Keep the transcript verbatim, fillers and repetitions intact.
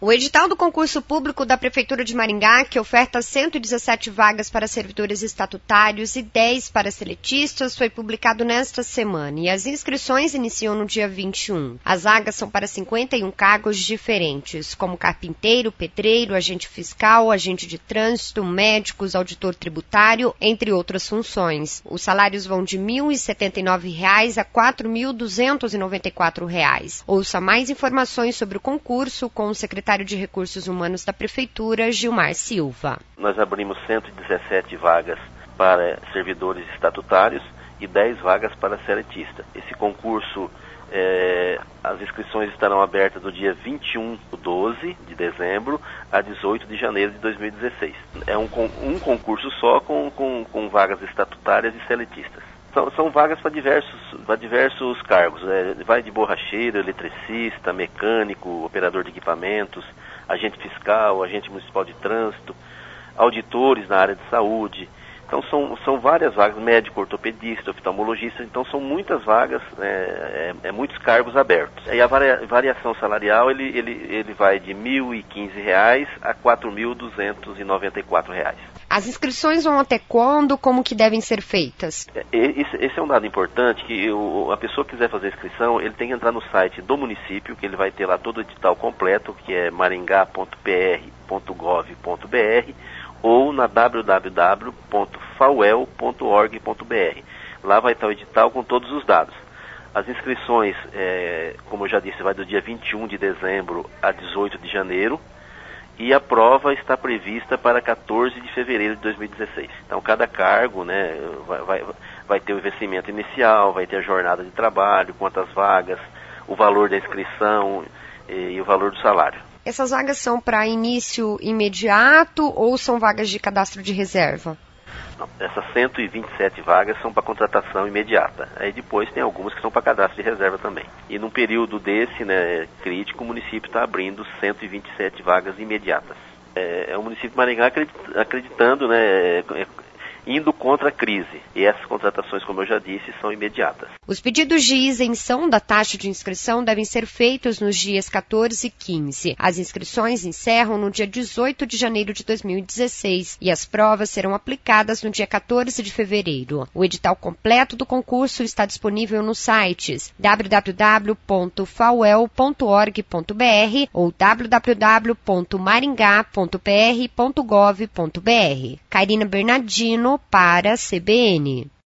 O edital do concurso público da Prefeitura de Maringá, que oferta cento e dezessete vagas para servidores estatutários e dez para seletistas, foi publicado nesta semana e as inscrições iniciam no dia vinte e um. As vagas são para cinquenta e um cargos diferentes, como carpinteiro, pedreiro, agente fiscal, agente de trânsito, médicos, auditor tributário, entre outras funções. Os salários vão de mil e setenta e nove reais a quatro mil duzentos e noventa e quatro reais. Ouça mais informações sobre o concurso com o secretário de Recursos Humanos da Prefeitura, Gilmar Silva. Nós abrimos cento e dezessete vagas para servidores estatutários e dez vagas para seletista. Esse concurso, é, as inscrições estarão abertas do dia vinte e um do doze de dezembro a dezoito de janeiro de dois mil e dezesseis. É um, um concurso só com, com, com vagas estatutárias e seletistas. São, são vagas para diversos, para diversos cargos, né? Vai de borracheiro, eletricista, mecânico, operador de equipamentos, agente fiscal, agente municipal de trânsito, auditores na área de saúde. Então são, são várias vagas, médico, ortopedista, oftalmologista, então são muitas vagas, né? é, é muitos cargos abertos. E a varia, variação salarial ele, ele, ele vai de mil e quinze reais a quatro mil duzentos e noventa e quatro reais. As inscrições vão até quando? Como que devem ser feitas? Esse é um dado importante, que a pessoa que quiser fazer a inscrição, ele tem que entrar no site do município, que ele vai ter lá todo o edital completo, que é maringá ponto p r ponto gov ponto b r, ou na w w w ponto f a u e l ponto org ponto b r. Lá vai estar o edital com todos os dados. As inscrições, é, como eu já disse, vai do dia vinte e um de dezembro a dezoito de janeiro. E a prova está prevista para quatorze de fevereiro de dois mil e dezesseis. Então, cada cargo, né, vai, vai, vai ter o investimento inicial, vai ter a jornada de trabalho, quantas vagas, o valor da inscrição e, e o valor do salário. Essas vagas são para início imediato ou são vagas de cadastro de reserva? Não, essas cento e vinte e sete vagas são para contratação imediata. Aí depois tem algumas que são para cadastro de reserva também. E num período desse, né, crítico, o município está abrindo cento e vinte e sete vagas imediatas. É, é o município de Maringá acreditando, né, é, indo contra a crise. E essas contratações, como eu já disse, são imediatas. Os pedidos de isenção da taxa de inscrição devem ser feitos nos dias quatorze e quinze. As inscrições encerram no dia dezoito de janeiro de dois mil e dezesseis e as provas serão aplicadas no dia quatorze de fevereiro. O edital completo do concurso está disponível nos sites w w w ponto f a u e l ponto org ponto b r ou w w w ponto maringá ponto p r ponto gov ponto b r. Karina Bernardino para a C B N.